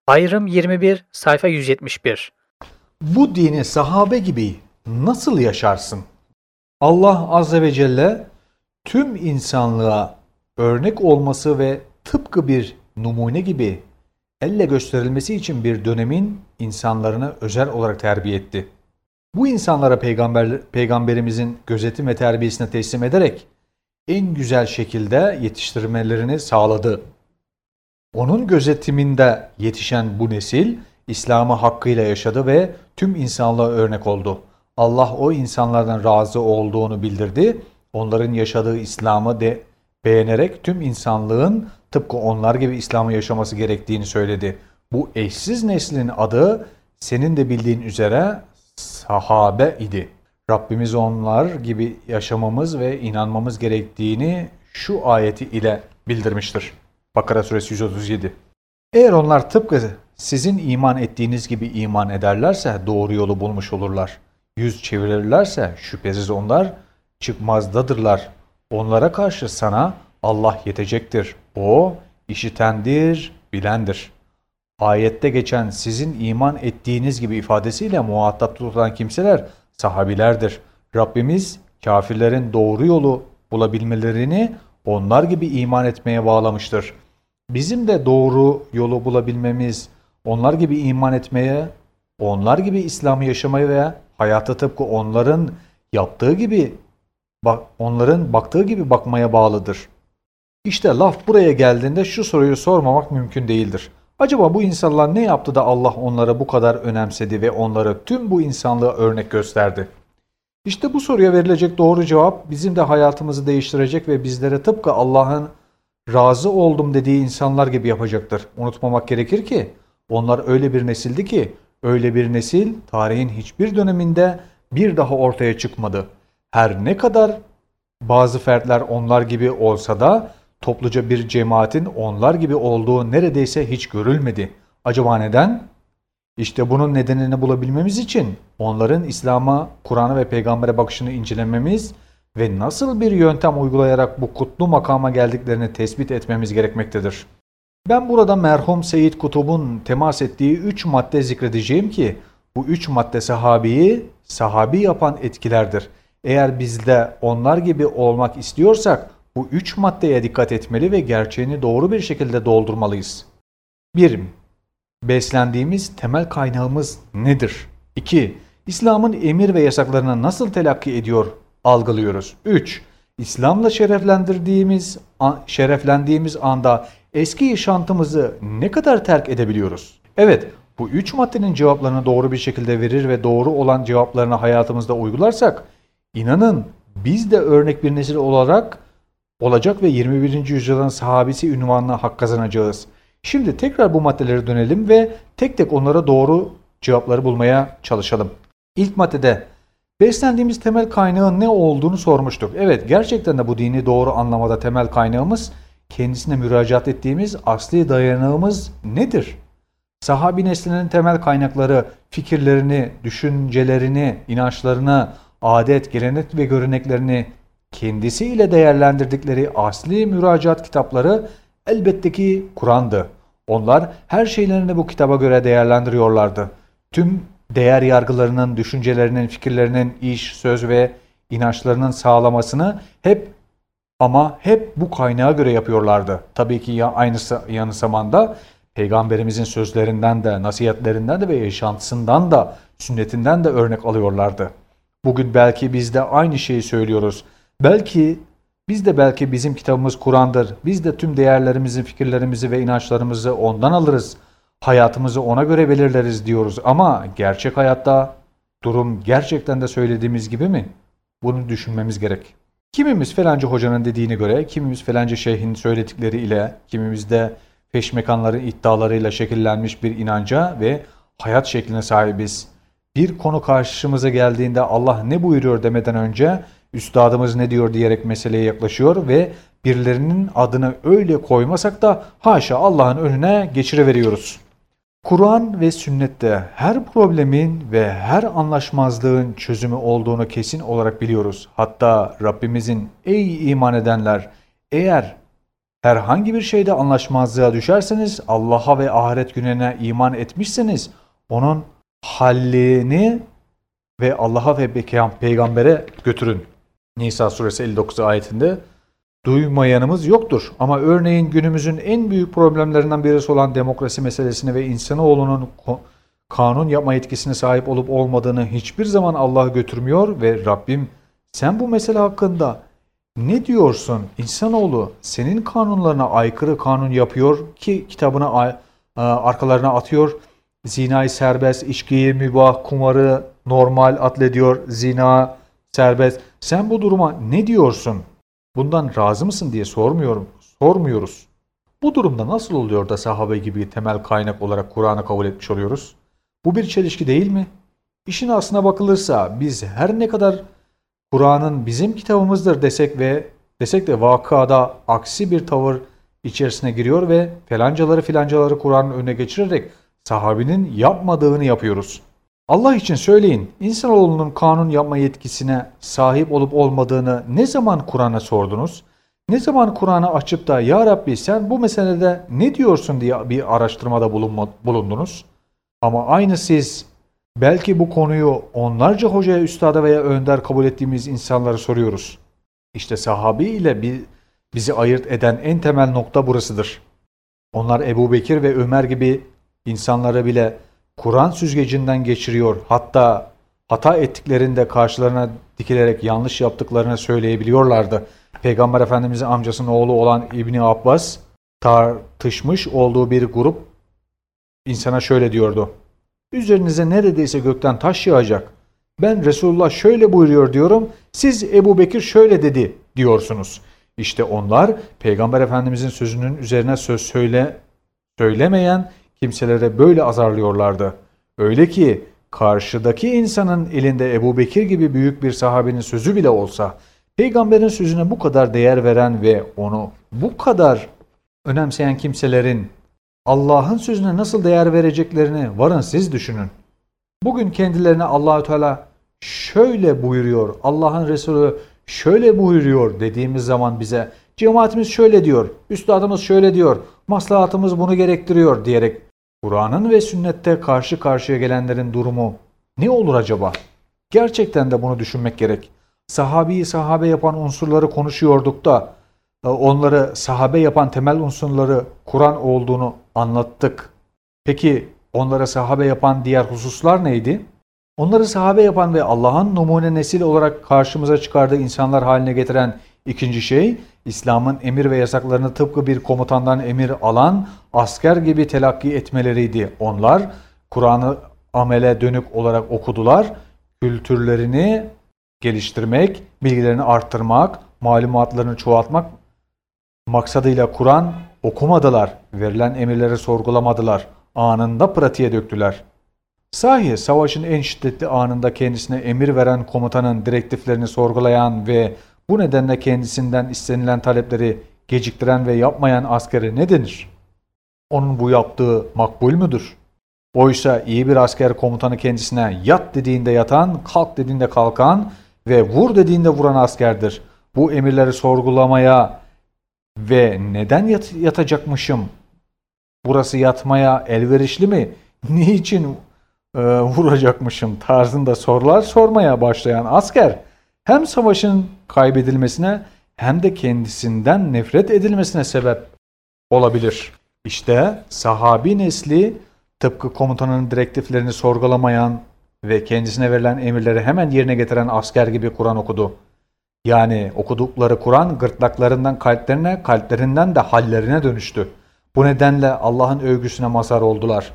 Ayrım 21, sayfa 171. Bu dini sahabe gibi nasıl yaşarsın? Allah Azze ve Celle tüm insanlığa örnek olması ve tıpkı bir numune gibi elle gösterilmesi için bir dönemin insanlarını özel olarak terbiye etti. Bu insanlara peygamberimizin gözetim ve terbiyesine teslim ederek en güzel şekilde yetiştirmelerini sağladı. Onun gözetiminde yetişen bu nesil İslam'ı hakkıyla yaşadı ve tüm insanlığa örnek oldu. Allah o insanlardan razı olduğunu bildirdi. Onların yaşadığı İslam'ı beğenerek tüm insanlığın tıpkı onlar gibi İslam'ı yaşaması gerektiğini söyledi. Bu eşsiz neslin adı senin de bildiğin üzere sahabe idi. Rabbimiz onlar gibi yaşamamız ve inanmamız gerektiğini şu ayeti ile bildirmiştir. Bakara suresi 137. Eğer onlar tıpkı sizin iman ettiğiniz gibi iman ederlerse doğru yolu bulmuş olurlar. Yüz çevirirlerse şüphesiz onlar çıkmazdadırlar. Onlara karşı sana Allah yetecektir. O işitendir, bilendir. Ayette geçen sizin iman ettiğiniz gibi ifadesiyle muhatap tutulan kimseler sahabilerdir. Rabbimiz kafirlerin doğru yolu bulabilmelerini onlar gibi iman etmeye bağlamıştır. Bizim de doğru yolu bulabilmemiz, onlar gibi iman etmeye, onlar gibi İslam'ı yaşamaya veya hayata tıpkı onların yaptığı gibi, onların baktığı gibi bakmaya bağlıdır. İşte laf buraya geldiğinde şu soruyu sormamak mümkün değildir. Acaba bu insanlar ne yaptı da Allah onları bu kadar önemsedi ve onları tüm bu insanlığa örnek gösterdi? İşte bu soruya verilecek doğru cevap bizim de hayatımızı değiştirecek ve bizlere tıpkı Allah'ın razı oldum dediği insanlar gibi yapacaktır. Unutmamak gerekir ki onlar öyle bir nesildi ki öyle bir nesil tarihin hiçbir döneminde bir daha ortaya çıkmadı. Her ne kadar bazı fertler onlar gibi olsa da topluca bir cemaatin onlar gibi olduğu neredeyse hiç görülmedi. Acaba neden? İşte bunun nedenini bulabilmemiz için onların İslam'a, Kur'an'a ve peygambere bakışını incelememiz ve nasıl bir yöntem uygulayarak bu kutlu makama geldiklerini tespit etmemiz gerekmektedir. Ben burada merhum Seyyid Kutub'un temas ettiği 3 madde zikredeceğim ki bu 3 madde sahabeyi sahabi yapan etkilerdir. Eğer biz de onlar gibi olmak istiyorsak bu 3 maddeye dikkat etmeli ve gerçeğini doğru bir şekilde doldurmalıyız. 1. Beslendiğimiz temel kaynağımız nedir? 2. İslam'ın emir ve yasaklarını nasıl telakki ediyor, algılıyoruz? 3. İslam'la şereflendiğimiz anda eski yaşantımızı ne kadar terk edebiliyoruz? Evet, bu 3 maddenin cevaplarını doğru bir şekilde verir ve doğru olan cevaplarını hayatımızda uygularsak, inanın biz de örnek bir nesil olarak olacak ve 21. yüzyılın sahabesi unvanına hak kazanacağız. Şimdi tekrar bu maddelere dönelim ve tek tek onlara doğru cevapları bulmaya çalışalım. İlk maddede beslendiğimiz temel kaynağın ne olduğunu sormuştuk. Evet, gerçekten de bu dini doğru anlamada temel kaynağımız, kendisine müracaat ettiğimiz asli dayanağımız nedir? Sahabi neslinin temel kaynakları, fikirlerini, düşüncelerini, inançlarını, adet, gelenek ve göreneklerini kendisiyle değerlendirdikleri asli müracaat kitapları elbette ki Kur'an'dı. Onlar her şeylerini bu kitaba göre değerlendiriyorlardı. Tüm değer yargılarının, düşüncelerinin, fikirlerinin, iş, söz ve inançlarının sağlamasını hep bu kaynağa göre yapıyorlardı. Tabii ki aynı zamanda Peygamberimizin sözlerinden de, nasihatlerinden de ve yaşantısından da, sünnetinden de örnek alıyorlardı. Bugün belki biz de aynı şeyi söylüyoruz. Belki bizim kitabımız Kur'an'dır. Biz de tüm değerlerimizi, fikirlerimizi ve inançlarımızı ondan alırız. Hayatımızı ona göre belirleriz diyoruz. Ama gerçek hayatta durum gerçekten de söylediğimiz gibi mi? Bunu düşünmemiz gerek. Kimimiz falanca hocanın dediğine göre, kimimiz falanca şeyhin söyledikleriyle, kimimiz de peşmekanların iddialarıyla şekillenmiş bir inanca ve hayat şekline sahibiz. Bir konu karşımıza geldiğinde Allah ne buyuruyor demeden önce üstadımız ne diyor diyerek meseleye yaklaşıyor ve birilerinin adını öyle koymasak da haşa Allah'ın önüne geçiriveriyoruz. Kur'an ve sünnette her problemin ve her anlaşmazlığın çözümü olduğunu kesin olarak biliyoruz. Hatta Rabbimizin ey iman edenler eğer herhangi bir şeyde anlaşmazlığa düşerseniz, Allah'a ve ahiret gününe iman etmişseniz, onun hallini ve Allah'a ve peygambere götürün. Nisa suresi 59 ayetinde duymayanımız yoktur. Ama örneğin günümüzün en büyük problemlerinden birisi olan demokrasi meselesini ve insanoğlunun kanun yapma yetkisine sahip olup olmadığını hiçbir zaman Allah'a götürmüyor ve Rabbim sen bu mesele hakkında ne diyorsun? İnsanoğlu senin kanunlarına aykırı kanun yapıyor ki kitabını arkalarına atıyor. Zinayı serbest, içkiyi mübah, kumarı normal addediyor, zina serbest. Sen bu duruma ne diyorsun? Bundan razı mısın diye sormuyoruz. Bu durumda nasıl oluyor da sahabe gibi temel kaynak olarak Kur'an'ı kabul etmiş oluyoruz? Bu bir çelişki değil mi? İşin aslına bakılırsa biz her ne kadar Kur'an'ın bizim kitabımızdır desek de vakada aksi bir tavır içerisine giriyor ve filancaları Kur'an'ın önüne geçirerek sahabenin yapmadığını yapıyoruz. Allah için söyleyin, insanoğlunun kanun yapma yetkisine sahip olup olmadığını ne zaman Kur'an'a sordunuz? Ne zaman Kur'an'ı açıp da ya Rabbi sen bu meselede ne diyorsun diye bir araştırmada bulundunuz? Ama aynı siz belki bu konuyu onlarca hocaya, üstada veya önder kabul ettiğimiz insanlara soruyoruz. İşte sahabi ile bizi ayırt eden en temel nokta burasıdır. Onlar Ebu Bekir ve Ömer gibi insanları bile Kur'an süzgecinden geçiriyor. Hatta hata ettiklerinde karşılarına dikilerek yanlış yaptıklarını söyleyebiliyorlardı. Peygamber Efendimiz'in amcasının oğlu olan İbni Abbas tartışmış olduğu bir grup insana şöyle diyordu. Üzerinize neredeyse gökten taş yağacak. Ben Resulullah şöyle buyuruyor diyorum. Siz Ebu Bekir şöyle dedi diyorsunuz. İşte onlar Peygamber Efendimiz'in sözünün üzerine söz söylemeyen kimselere böyle azarlıyorlardı. Öyle ki karşıdaki insanın elinde Ebu Bekir gibi büyük bir sahabenin sözü bile olsa Peygamberin sözüne bu kadar değer veren ve onu bu kadar önemseyen kimselerin Allah'ın sözüne nasıl değer vereceklerini varın siz düşünün. Bugün kendilerine Allahü Teala şöyle buyuruyor, Allah'ın Resulü şöyle buyuruyor dediğimiz zaman bize cemaatimiz şöyle diyor, üstadımız şöyle diyor, maslahatımız bunu gerektiriyor diyerek Kur'an'ın ve sünnette karşı karşıya gelenlerin durumu ne olur acaba? Gerçekten de bunu düşünmek gerek. Sahabeyi sahabe yapan unsurları konuşuyorduk da onları sahabe yapan temel unsurları Kur'an olduğunu anlattık. Peki onları sahabe yapan diğer hususlar neydi? Onları sahabe yapan ve Allah'ın numune nesil olarak karşımıza çıkardığı insanlar haline getiren ikinci şey, İslam'ın emir ve yasaklarını tıpkı bir komutandan emir alan asker gibi telakki etmeleriydi. Onlar Kur'an'ı amele dönük olarak okudular, kültürlerini geliştirmek, bilgilerini arttırmak, malumatlarını çoğaltmak maksadıyla Kur'an okumadılar, verilen emirleri sorgulamadılar, anında pratiğe döktüler. Sahi savaşın en şiddetli anında kendisine emir veren komutanın direktiflerini sorgulayan ve bu nedenle kendisinden istenilen talepleri geciktiren ve yapmayan askere ne denir? Onun bu yaptığı makbul müdür? Oysa iyi bir asker komutanı kendisine yat dediğinde yatan, kalk dediğinde kalkan ve vur dediğinde vuran askerdir. Bu emirleri sorgulamaya ve neden yatacakmışım? Burası yatmaya elverişli mi? Niçin vuracakmışım tarzında sorular sormaya başlayan asker hem savaşın kaybedilmesine hem de kendisinden nefret edilmesine sebep olabilir. İşte sahabi nesli tıpkı komutanın direktiflerini sorgulamayan ve kendisine verilen emirleri hemen yerine getiren asker gibi Kur'an okudu. Yani okudukları Kur'an gırtlaklarından kalplerine, kalplerinden de hallerine dönüştü. Bu nedenle Allah'ın övgüsüne mazhar oldular.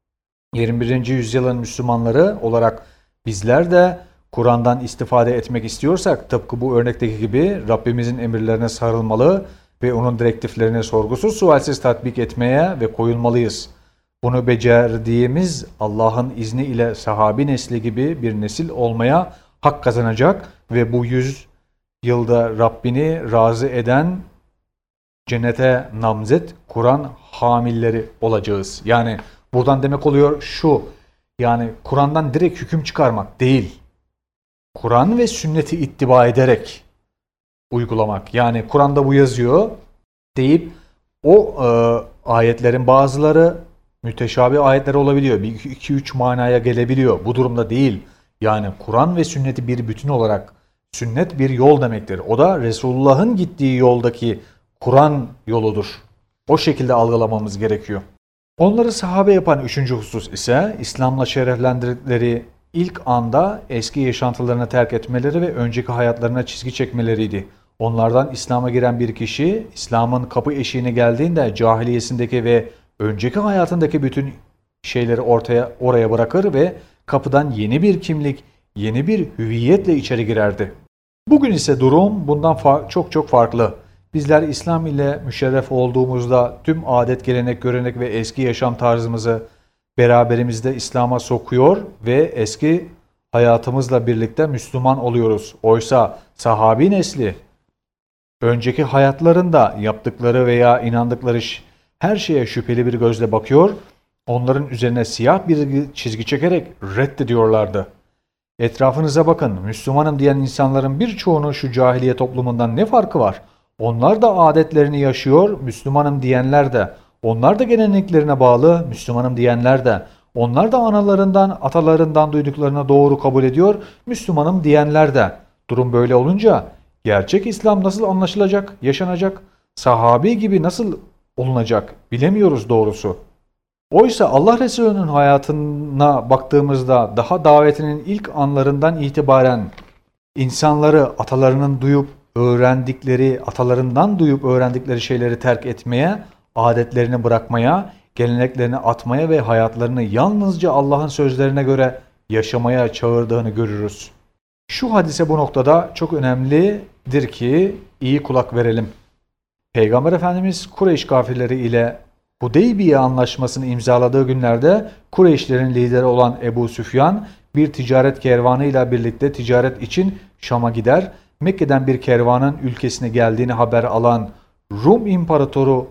21. yüzyılın Müslümanları olarak bizler de Kur'an'dan istifade etmek istiyorsak tıpkı bu örnekteki gibi Rabbimizin emirlerine sarılmalı ve onun direktiflerini sorgusuz sualsiz tatbik etmeye ve koyulmalıyız. Bunu becerdiğimiz Allah'ın izni ile sahabi nesli gibi bir nesil olmaya hak kazanacak ve bu 100 yılda Rabbini razı eden cennete namzet Kur'an hamilleri olacağız. Yani buradan demek oluyor şu, yani Kur'an'dan direkt hüküm çıkarmak değil, Kur'an ve sünneti ittiba ederek uygulamak. Yani Kur'an'da bu yazıyor deyip O ayetlerin bazıları müteşabih ayetler olabiliyor. Bir iki üç manaya gelebiliyor. Bu durumda değil. Yani Kur'an ve sünneti bir bütün olarak, sünnet bir yol demektir. O da Resulullah'ın gittiği yoldaki Kur'an yoludur. O şekilde algılamamız gerekiyor. Onları sahabe yapan üçüncü husus ise İslam'la şereflendirdikleri ilk anda eski yaşantılarını terk etmeleri ve önceki hayatlarına çizgi çekmeleriydi. Onlardan İslam'a giren bir kişi İslam'ın kapı eşiğine geldiğinde cahiliyesindeki ve önceki hayatındaki bütün şeyleri oraya bırakır ve kapıdan yeni bir kimlik, yeni bir hüviyetle içeri girerdi. Bugün ise durum bundan çok farklı. Bizler İslam ile müşerref olduğumuzda tüm adet, gelenek, görenek ve eski yaşam tarzımızı beraberimizde İslam'a sokuyor ve eski hayatımızla birlikte Müslüman oluyoruz. Oysa sahabi nesli önceki hayatlarında yaptıkları veya inandıkları her şeye şüpheli bir gözle bakıyor, onların üzerine siyah bir çizgi çekerek reddediyorlardı. Etrafınıza bakın, Müslümanım diyen insanların birçoğunun şu cahiliye toplumundan ne farkı var? Onlar da adetlerini yaşıyor, Müslümanım diyenler de. Onlar da geleneklerine bağlı, Müslümanım diyenler de. Onlar da analarından, atalarından duyduklarını doğru kabul ediyor, Müslümanım diyenler de. Durum böyle olunca gerçek İslam nasıl anlaşılacak, yaşanacak, sahabi gibi nasıl olunacak bilemiyoruz doğrusu. Oysa Allah Resulü'nün hayatına baktığımızda daha davetinin ilk anlarından itibaren insanları atalarından duyup öğrendikleri şeyleri terk etmeye, adetlerini bırakmaya, geleneklerini atmaya ve hayatlarını yalnızca Allah'ın sözlerine göre yaşamaya çağırdığını görürüz. Şu hadise bu noktada çok önemlidir ki iyi kulak verelim. Peygamber Efendimiz Kureyş kafirleri ile Hudeybiye anlaşmasını imzaladığı günlerde Kureyşlerin lideri olan Ebu Süfyan bir ticaret kervanıyla birlikte ticaret için Şam'a gider. Mekke'den bir kervanın ülkesine geldiğini haber alan Rum İmparatoru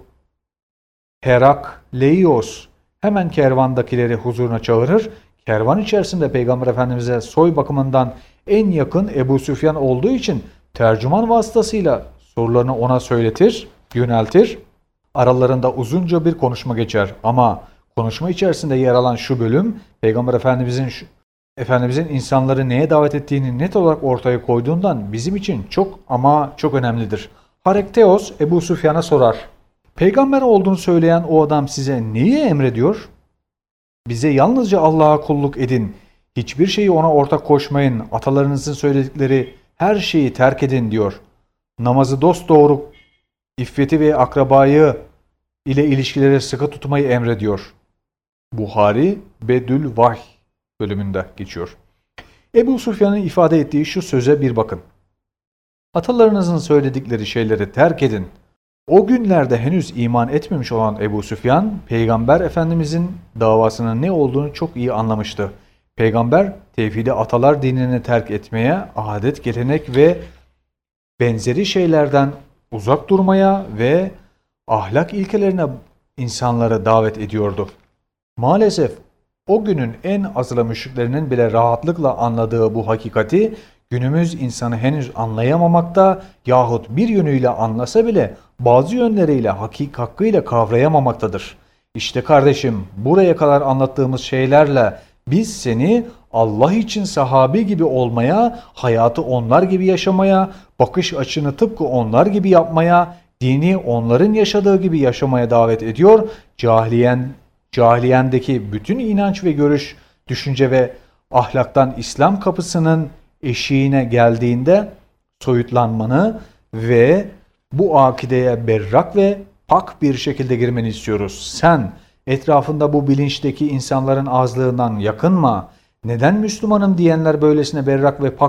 Herakleios hemen kervandakileri huzuruna çağırır. Kervan içerisinde Peygamber Efendimiz'e soy bakımından en yakın Ebu Süfyan olduğu için tercüman vasıtasıyla sorularını ona yöneltir. Aralarında uzunca bir konuşma geçer ama konuşma içerisinde yer alan şu bölüm Peygamber Efendimizin insanları neye davet ettiğini net olarak ortaya koyduğundan bizim için çok önemlidir. Harekteos Ebu Süfyan'a sorar. Peygamber olduğunu söyleyen o adam size neyi emrediyor? Bize yalnızca Allah'a kulluk edin. Hiçbir şeyi ona ortak koşmayın. Atalarınızın söyledikleri her şeyi terk edin diyor. Namazı dosdoğru, iffeti ve akrabayı ile ilişkileri sıkı tutmayı emrediyor. Buhari Bedül Vahy bölümünde geçiyor. Ebu Süfyan'ın ifade ettiği şu söze bir bakın. Atalarınızın söyledikleri şeyleri terk edin. O günlerde henüz iman etmemiş olan Ebu Süfyan, Peygamber Efendimizin davasının ne olduğunu çok iyi anlamıştı. Peygamber, tevhidi atalar dinini terk etmeye, adet, gelenek ve benzeri şeylerden uzak durmaya ve ahlak ilkelerine insanları davet ediyordu. Maalesef o günün en azılı müşriklerinin bile rahatlıkla anladığı bu hakikati günümüz insanı henüz anlayamamakta yahut bir yönüyle anlasa bile bazı yönleriyle hakkıyla kavrayamamaktadır. İşte kardeşim, buraya kadar anlattığımız şeylerle biz seni Allah için sahabi gibi olmaya, hayatı onlar gibi yaşamaya, bakış açını tıpkı onlar gibi yapmaya, dini onların yaşadığı gibi yaşamaya davet ediyor. Cahiliyendeki bütün inanç ve görüş, düşünce ve ahlaktan İslam kapısının eşiğine geldiğinde soyutlanmanı ve bu akideye berrak ve pak bir şekilde girmeni istiyoruz. Sen etrafında bu bilinçteki insanların azlığından yakınma. Neden Müslümanım diyenler böylesine berrak ve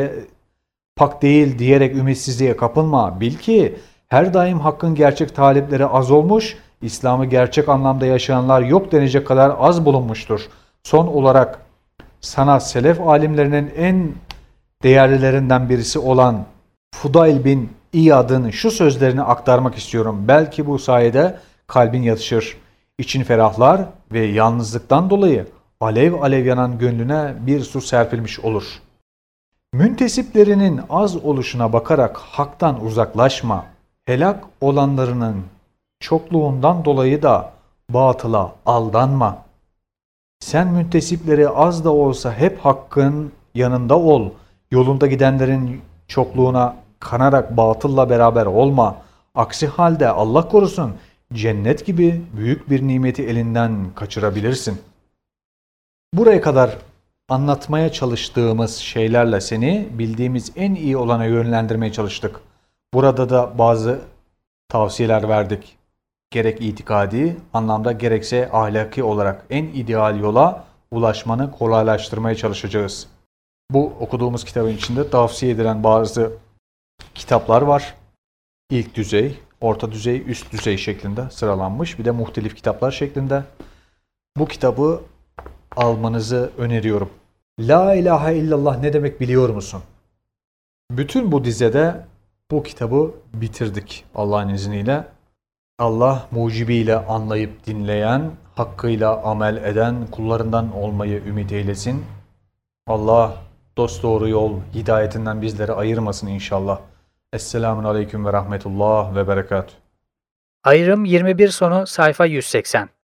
pak değil diyerek ümitsizliğe kapılma. Bil ki her daim hakkın gerçek talipleri az olmuş, İslam'ı gerçek anlamda yaşayanlar yok denecek kadar az bulunmuştur. Son olarak sana selef alimlerinin en değerlilerinden birisi olan Fudayl bin İyad'ın şu sözlerini aktarmak istiyorum. Belki bu sayede kalbin yatışır, için ferahlar ve yalnızlıktan dolayı alev alev yanan gönlüne bir su serpilmiş olur. Müntesiplerinin az oluşuna bakarak haktan uzaklaşma. Helak olanlarının çokluğundan dolayı da batıla aldanma. Sen müntesipleri az da olsa hep hakkın yanında ol. Yolunda gidenlerin çokluğuna kanarak batılla beraber olma. Aksi halde Allah korusun cennet gibi büyük bir nimeti elinden kaçırabilirsin. Buraya kadar anlatmaya çalıştığımız şeylerle seni bildiğimiz en iyi olana yönlendirmeye çalıştık. Burada da bazı tavsiyeler verdik. Gerek itikadi anlamda gerekse ahlaki olarak en ideal yola ulaşmanı kolaylaştırmaya çalışacağız. Bu okuduğumuz kitabın içinde tavsiye edilen bazı kitaplar var. İlk düzey, orta düzey, üst düzey şeklinde sıralanmış. Bir de muhtelif kitaplar şeklinde. Bu kitabı almanızı öneriyorum. La ilahe illallah ne demek biliyor musun? Bütün bu dizede bu kitabı bitirdik Allah'ın izniyle. Allah mucibiyle anlayıp dinleyen, hakkıyla amel eden kullarından olmayı ümit eylesin. Allah dosdoğru yol hidayetinden bizleri ayırmasın inşallah. Esselamun aleyküm ve rahmetullah ve berekatuhu. Ayrım 21 sonu sayfa 180.